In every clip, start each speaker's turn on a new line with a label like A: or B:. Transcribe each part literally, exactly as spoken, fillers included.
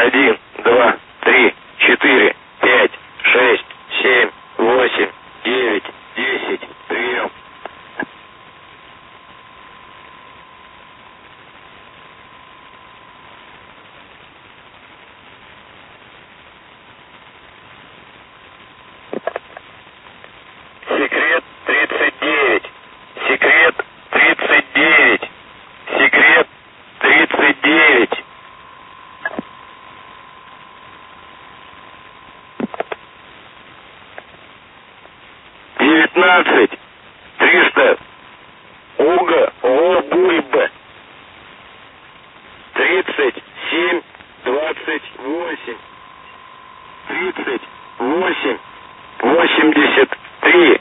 A: Один, два, три, четыре, пять, шесть, семь, восемь, девять, десять. Прием. Секрет тридцать девять. Секрет тридцать девять. Секрет тридцать девять. Девятнадцать. Триста. Уга. Обульба. Тридцать семь. Двадцать восемь. Тридцать восемь. Восемьдесят три.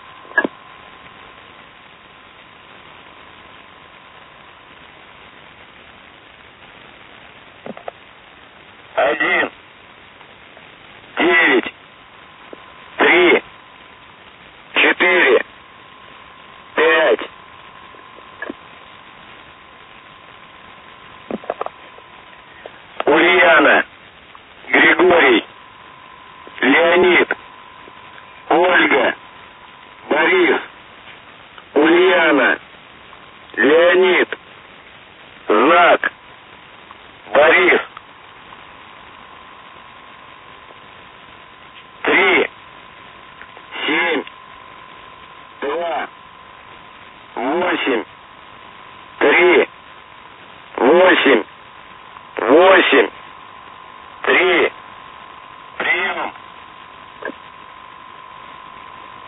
A: Один. Девять. Три. Четыре. Пять. Ульяна. Григорий.